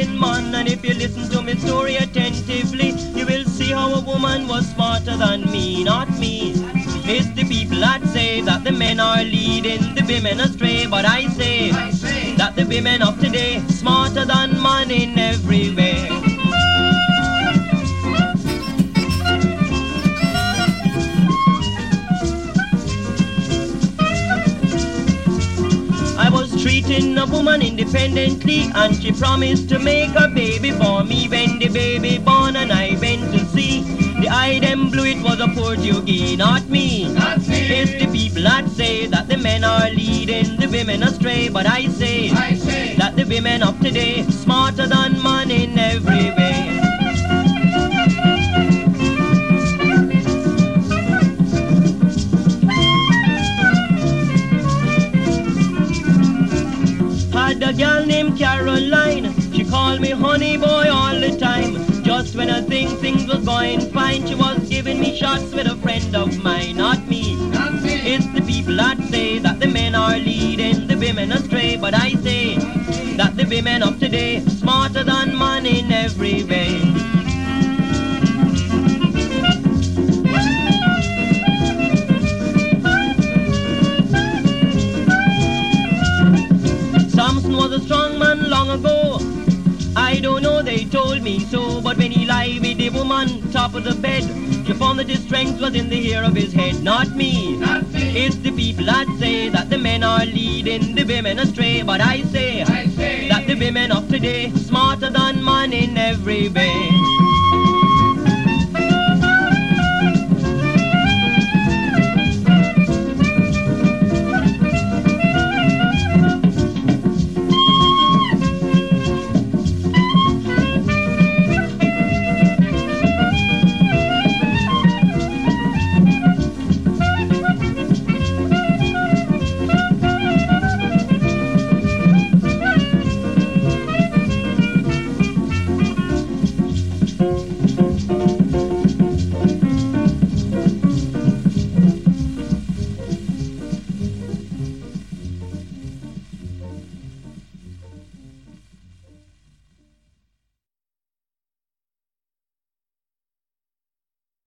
leading man. And if you listen to me story attentively, you will see how a woman was smarter than me, not me. It's the people that say that the men are leading the women astray, but I say that the women of today smarter than man in every way. I was treating a woman independently, and she promised to make a baby for me. When the baby born and I went to see, the eye them blue, it was a Portuguese, not me. It's the people that say that the men are leading the women astray, but I say that the women of today smarter than man in every way. Had a girl named Caroline, she called me honey boy all the time. Just when I think things was going fine, she was giving me shots with a friend of mine, not me. It's the people that say that the men are leading the women astray, but I say that the women of today smarter than man in every way. Samson was a strong man long ago. I don't know, they told me so. But when he lay with the woman top of the bed, she found that his strength was in the hair of his head, not me. It's the people that say that the men are leading the women astray, but I say that the women of today smarter than man in every way.